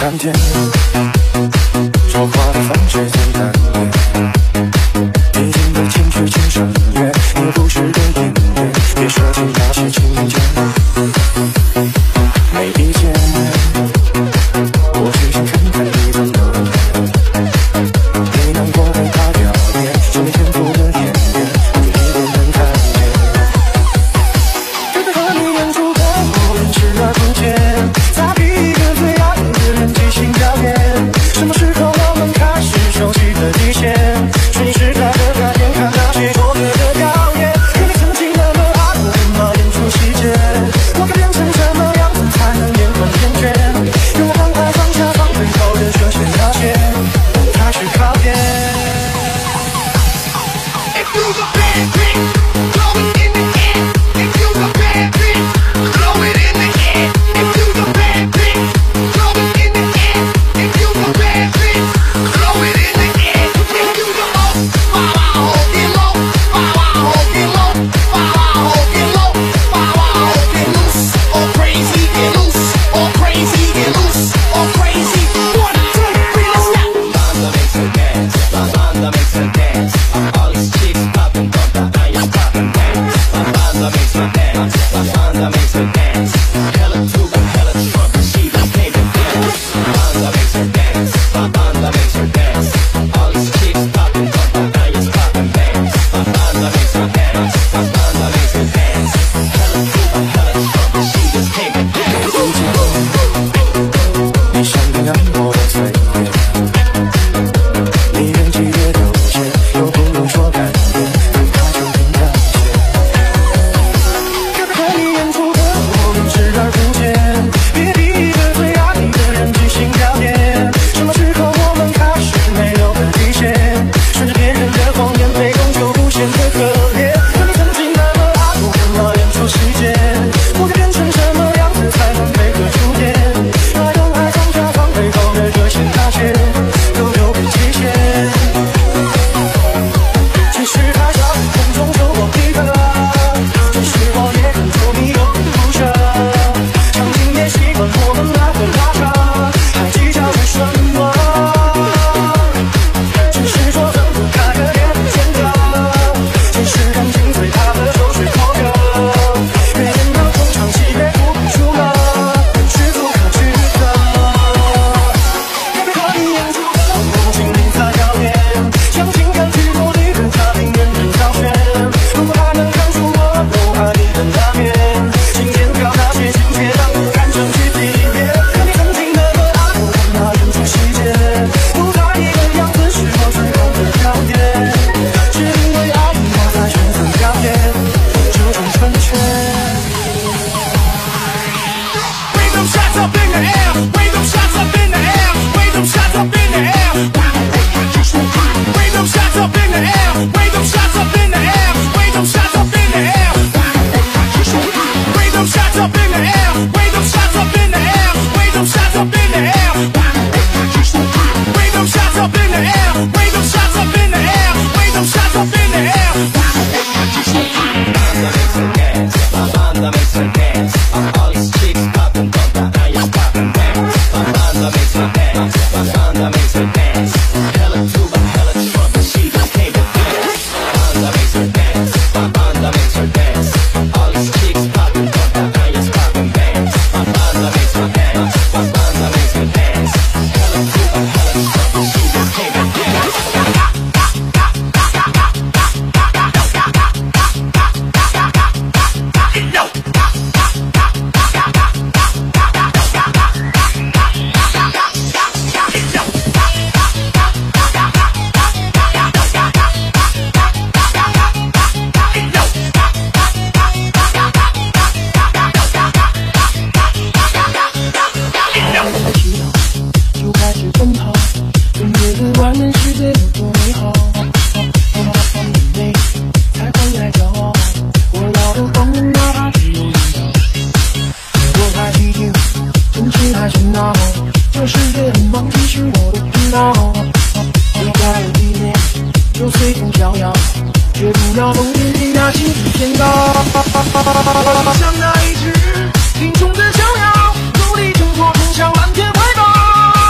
甘甜，韶华的风吹最难言。毕竟的情绪情深远，也不是个音乐，别设计那些情节。没意见，我只想看看你的冷脸，没难过被他表演，是没天赋的演员，我就一点能看见。真的和你演出的我们视而不见，咋比一个最爱的人即兴表演？什么时候我们开始熟悉的底线？是你是他的改变，看那些错愕的表演。可你曾经那么爱我，为嘛演出细节？我该变成什么样子才能眼光眼圈？用我放开放下放背后的设限那些，开始考验。If you's a bad bitch, throw it in the air. If you's a bad bitch, throw it in the air. If you's a bad bitch, throw it in the air. If you's a bad bitch, throw it in the air. If you's a low, wow wow, get low, wow wow, get low, wow wow, get low, wow wow, get loose, or crazy, get loose, or crazy, get loose, or crazy. 1, 2, 3, let's go. Banda makes her dance, banda makes her dance. All these chicks popping, bump, I am popping dance. Banda makes her dance, banda makes her dance. Hella tuba, hella trump, she don't pay the bills. Banda makes her dance, banda makes her dance. All these chicks popping, bump, I am popping dance. Banda makes her dance, banda makes her dance. Hella tuba, hella trump, she just pay the bills. 你想领养我的岁月，你人气越有限，又不用说感言，对他就更感谢。看着你演出的我们视而不见，别逼一个最爱你的人即兴表演。什么时候我们开始没有了底线？顺着别人的谎言，被攻就不显得可怜。可你曾经那么爱我，为嘛演出细节？我该变成什么样子才能配合出演？爱用爱放下放背后的热线那些，都有个极限。其实他笑空中就我一个，其实我也很着迷又很不舍，场景也习惯我们拉的拉扯，还计较着什么？只是说分不开的也不见得，其实感情最大的就是挫折，越演到中场戏越不输了，是不可取的。和你演出的我尽力在表演，像情感剧目里的嘉宾人人挑选。如果还能看出我都爱你的那面，请剪掉那些情节，让我看成去体验。可你曾经那么爱我，为嘛演出细节？不在意的样子是我最后的表演，是因为爱你我才选择表演这种成全。Raise them shots up in the air, raise them shots up in the air, raise them shots up in the air. Raise them shots up in the air, raise them shots up in the air, raise them shots up in the air. Raise them shots up in the air, raise them shots up in the air, raise them shots up in the air. Raise them shots up in the air, raise them shots up in the air, raise them shots up in the air. Banda makes her dance, banda makes her dance. All these chicks popping, bump, I am popping dance. Banda makes her dance, banda makes her dance. Hella tuba, hella trump, she don't pay the bills. Banda makes her dance, banda makes her dance. All these chicks popping, bump, I am popping dance. Banda makes her dance, banda makes her dance. Hella tuba, hella trump, she don't pay the bills.像那一只听虫的小鸟，努力挣脱冲向蓝天怀抱。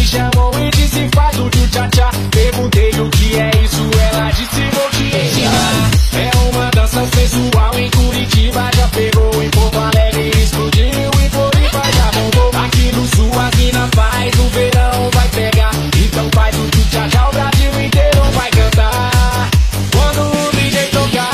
chamou e disse faz o tchu-tcha-tcha. Perguntei o que é isso, ela disse vou te ensinar. É uma dança sensual em Curitiba, já pegou, em Porto Alegre explodiu, em Floripa já bombou. Aqui no sul as mina faz, no verão vai pegar. Então faz o tchu-tcha-tcha, o Brasil inteiro vai cantar. Quando o DJ tocar,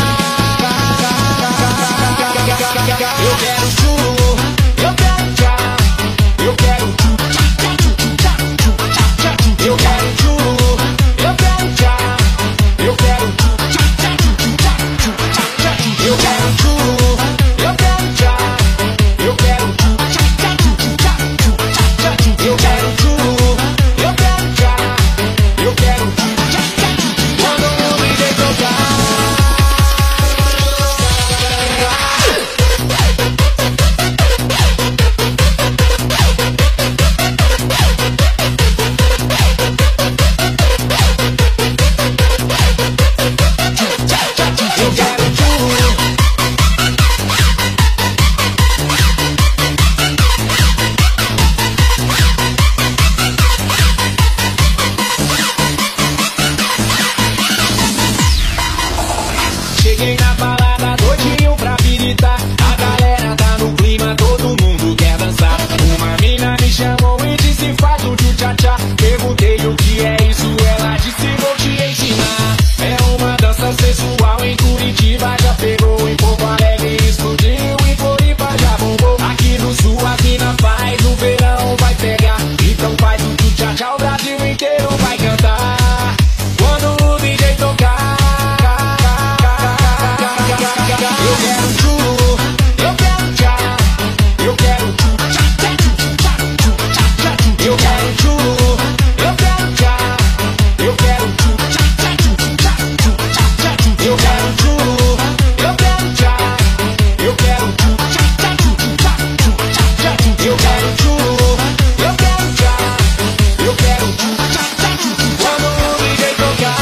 eu quero chu, eu quero tchá, eu quero tchu-tcha-tcha, tchu-tcha-tcha, tchu-tcha-tcha, tchu. Eu quero chu, eu quero tchá, eu quero tchu-tcha-tcha, tchu-tcha-tcha, tchu-tcha-tcha, tchu. Eu quero chu, eu quero tchá, eu quero tchu-tcha-tcha, tchu-tcha-tcha, tchu-tcha-tcha, tchu. Eu quero chu, eu quero tchá, eu quero tchu-tcha-tcha, tchu. Quando o DJ tocar, eu quero chu. Cheguei na balada doidinho pra habilitar. A galera tá no clima, todo mundo quer dançar. Uma mina me chamou e disse faz o tchu-tcha-tcha. Perguntei o que é isso, ela disse vou te ensinar. É uma dança sensual em Curitiba, já pegou, em Porto Alegre explodiu, em Floripa já bombou. Aqui no sul as mina faz, no verão vai pegar. Então faz o tchu-tcha-tcha, o Brasil inteiro vai cantar. Quando o DJ tocar, eu quero chu, eu quero tchá, eu quero tchu-tcha-tcha, tchu-tcha-tcha, tchu-tcha-tcha, tchu. Eu quero chu, eu quero tchá, eu quero tchu-tcha-tcha, tchu-tcha-tcha, tchu-tcha-tcha, tchu. Eu quero chu, eu quero tchá, eu quero tchu-tcha-tcha, tchu-tcha-tcha, tchu-tcha-tcha, tchu. Eu quero chu, eu quero tchá, eu quero tchu-tcha-tcha, tchu. Quando o DJ tocar,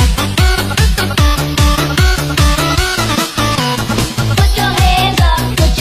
Put your hands up, put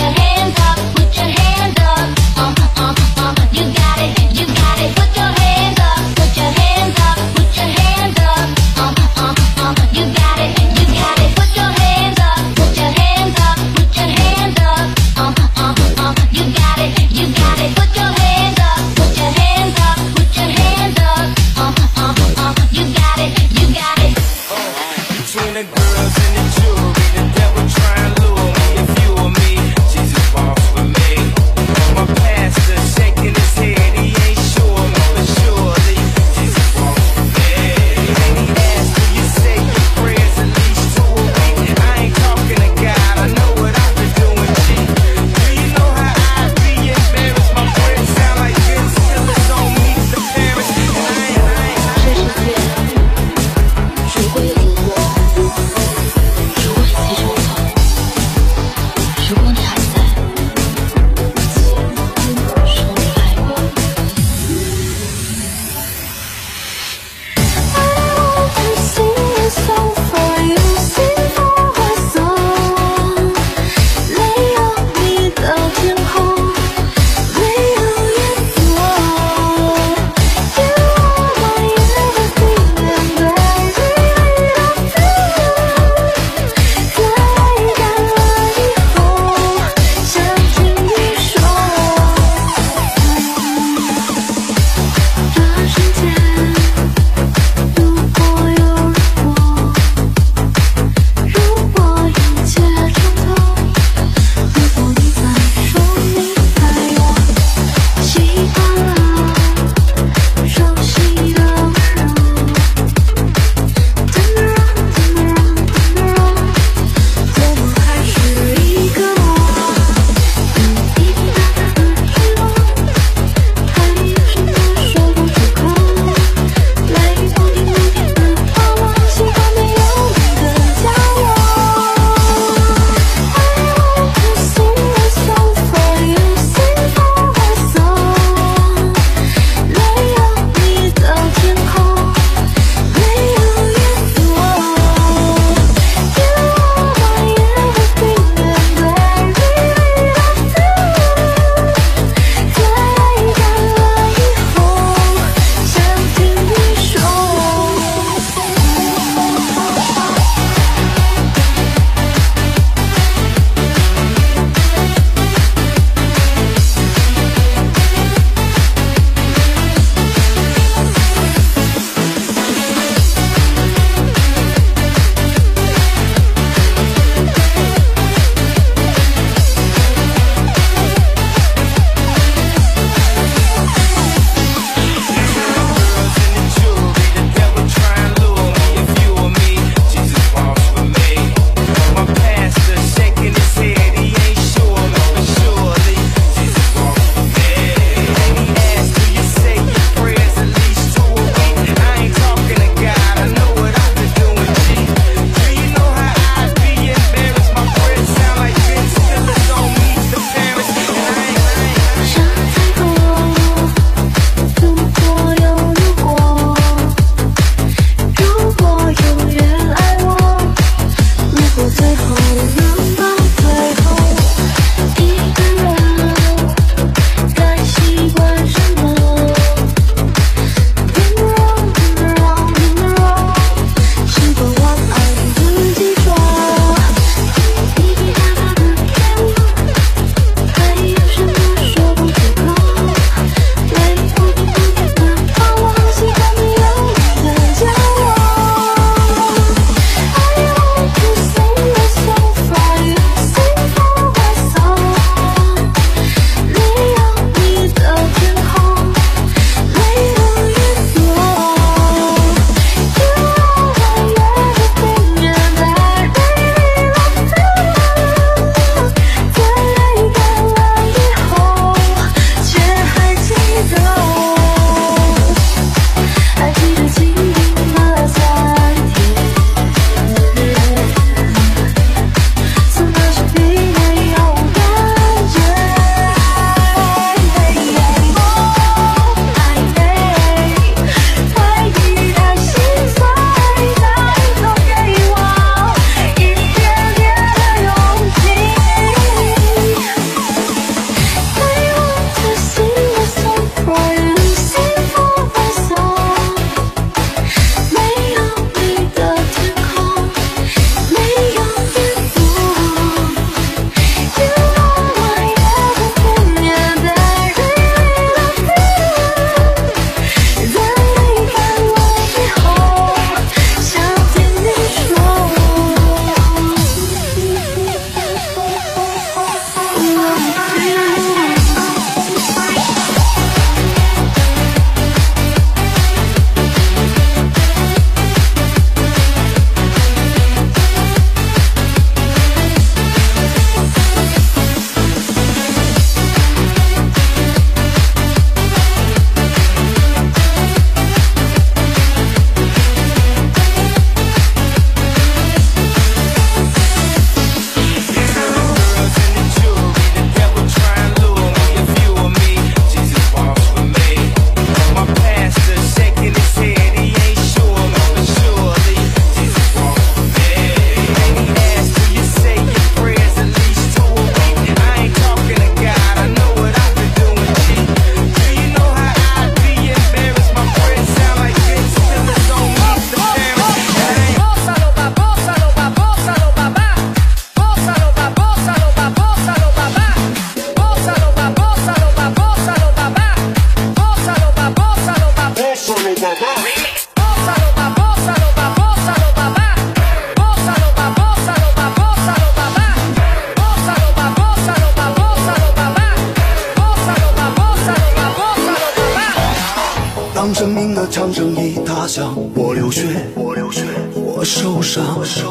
枪声已打响，我流血，我受伤。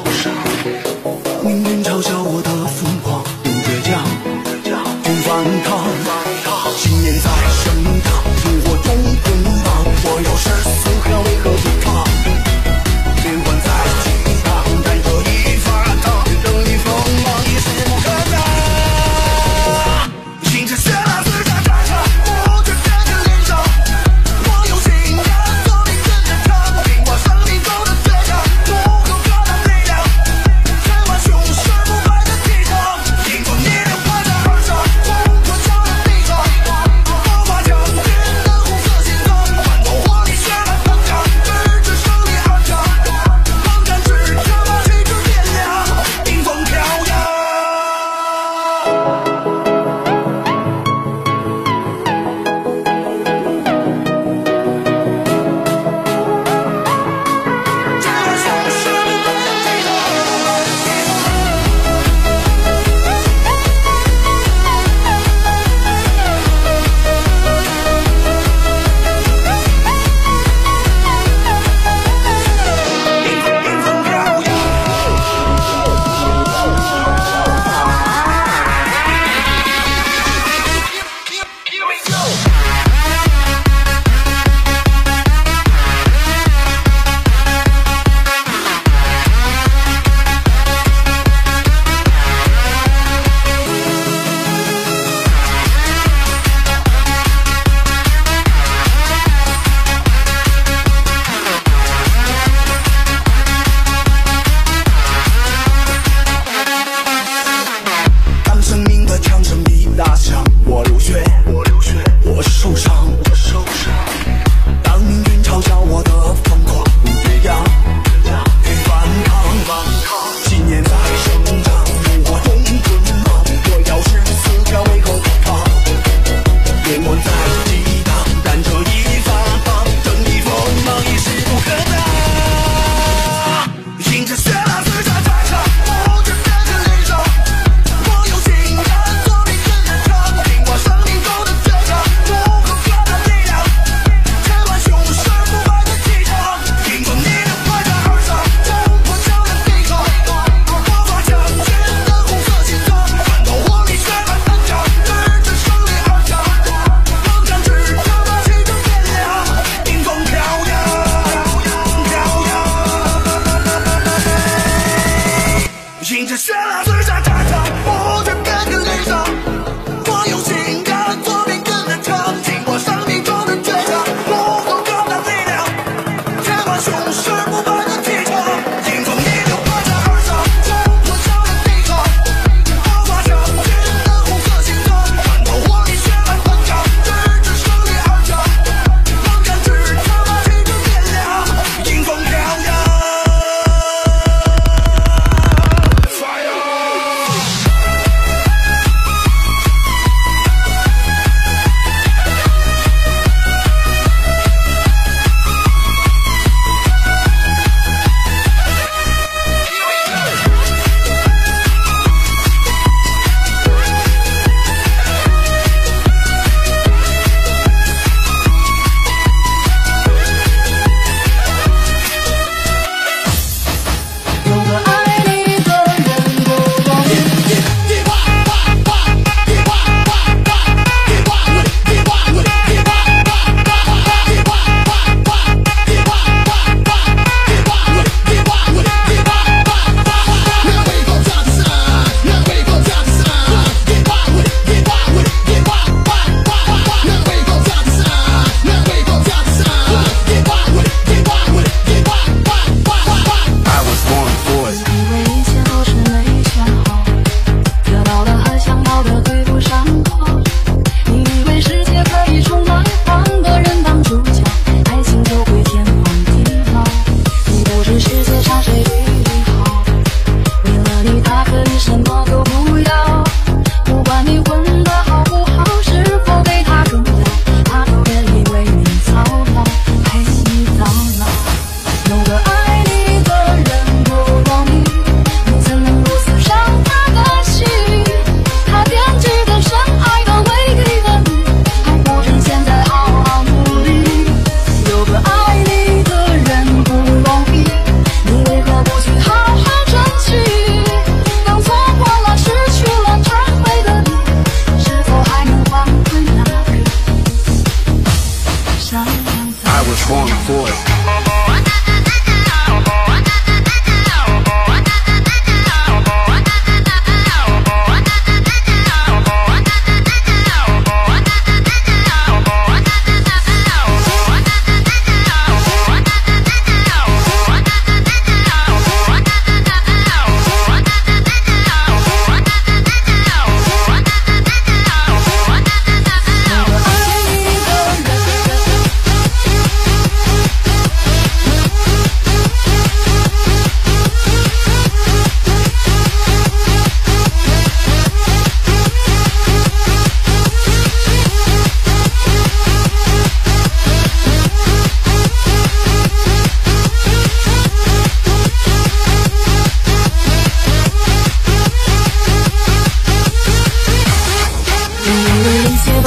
命运嘲笑我的疯狂，不倔强，不反抗。信念在升腾，炉火中滚烫。我有誓死捍卫和抵抗，连环在激荡，但这一发烫，正义锋芒已是不可挡。迎着血染自家战场，我却变成脸上。我有信仰，做你跟着唱，听我生命中的倔强，不够高大力量，千万雄狮不败的气场，迎着你的万丈而上，冲破强人力场，爆发强烈。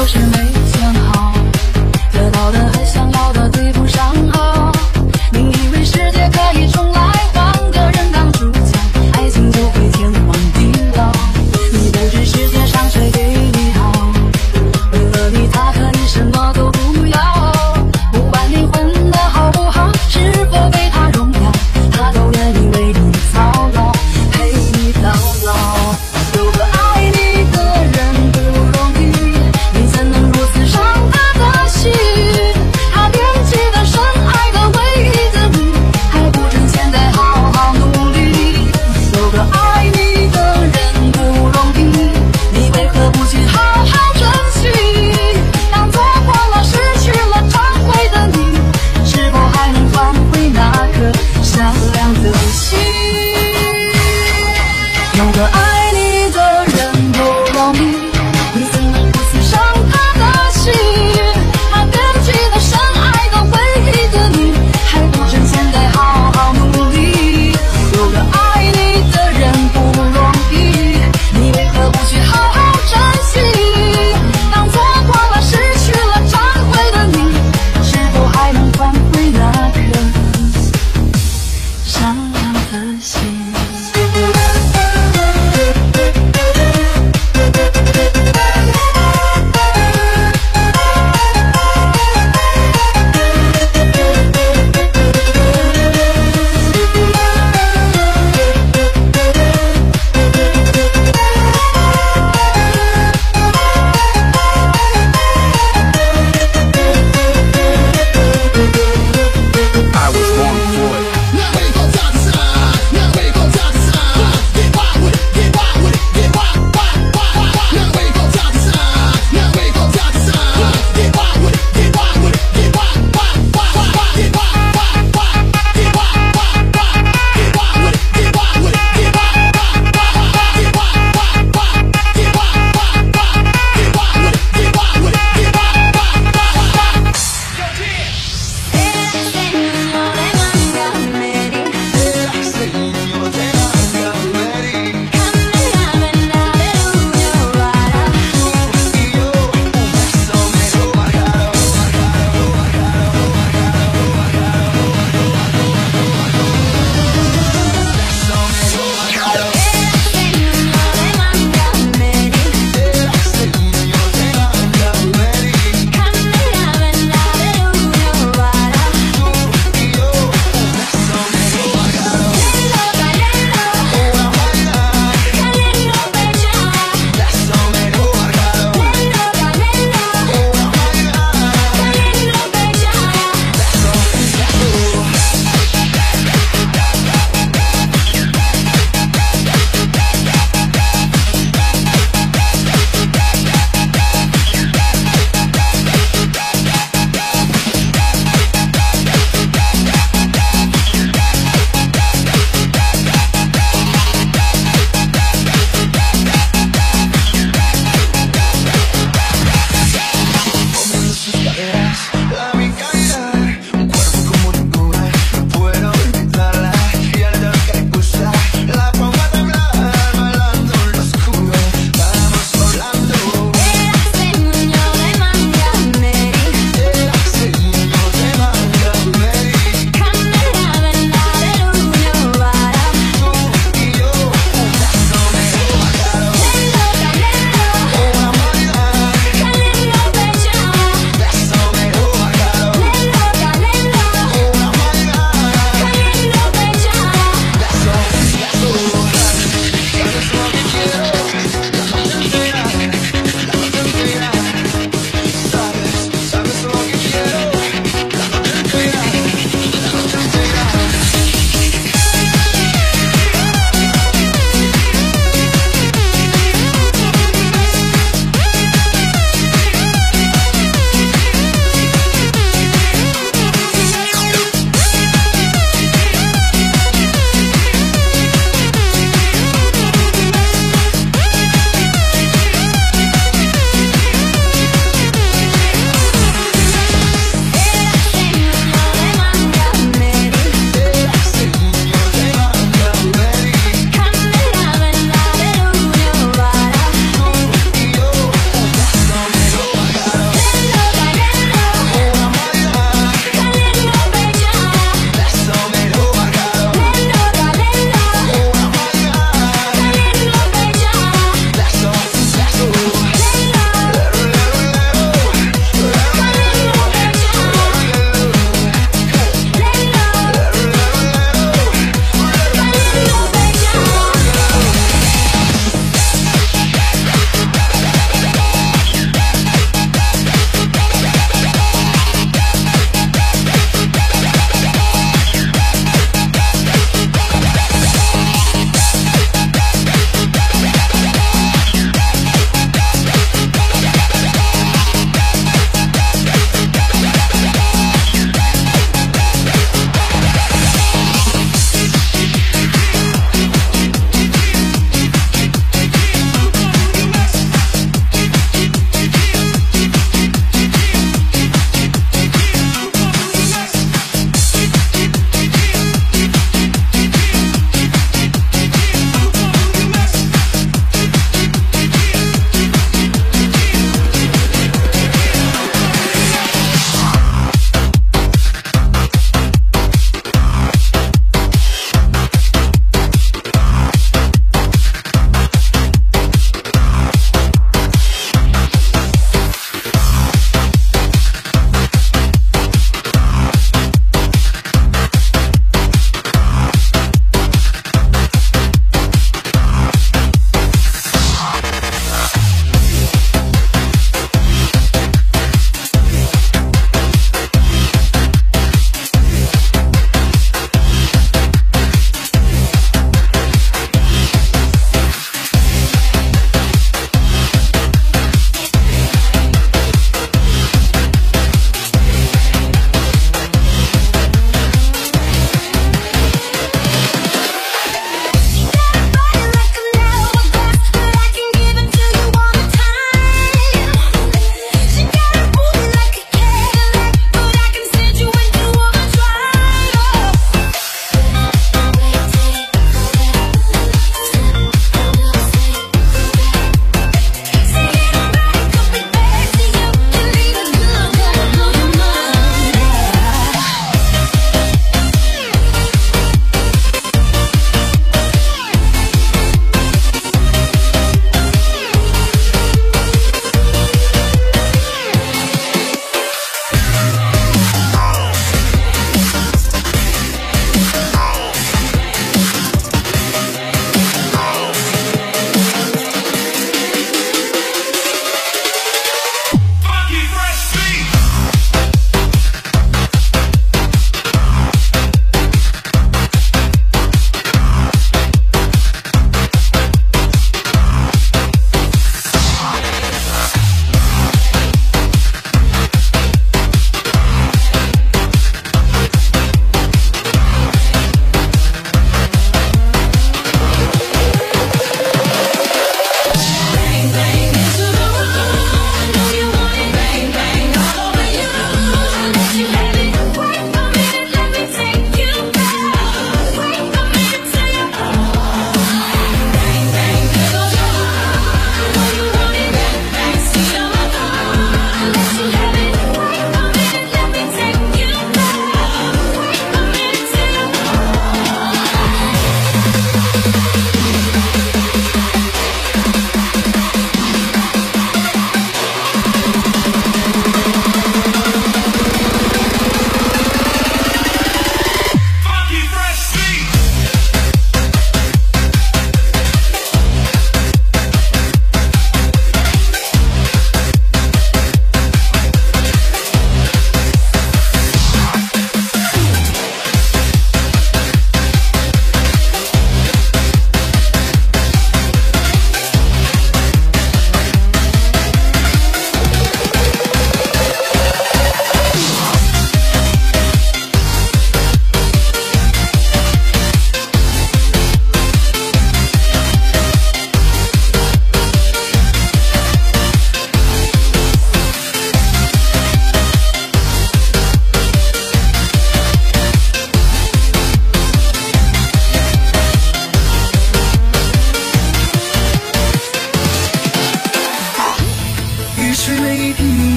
是没想好，得到的和想要的对不上号。你以为世界可以重来，换个人当主角，爱情就会天荒地老。你不知世界上谁对你好，为了你他可以什么都不要。不管你混得好不好，是否被他荣耀，他都愿意为你操劳，陪你到老。有个爱你的人不容易，你怎能如此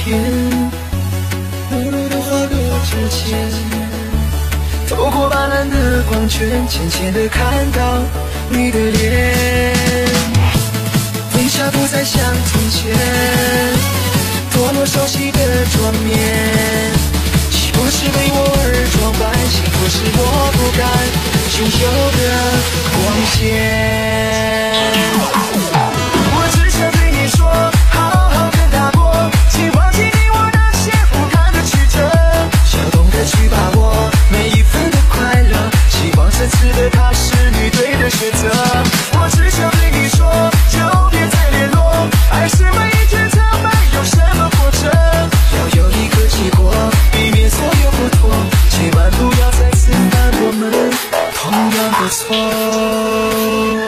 天，碌碌的花落指尖，透过斑斓的光圈，渐渐地看到你的脸。微笑不再像从前，多么熟悉的桌面，岂不是为我而装扮，幸福是我不敢拥有的光线。我只想对你说，好好跟他过，请忘记你我那些不堪的曲折，要懂得去把握每一分的快乐，希望这次的他是你对的选择。我只想对你说，就别再联络，爱是每一句苍白，有什么活着，要有一个结果，避免所有不妥，千万不要再次犯我们同样的错。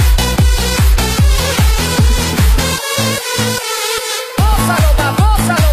Gózalo, pa, gózalo.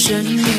生命。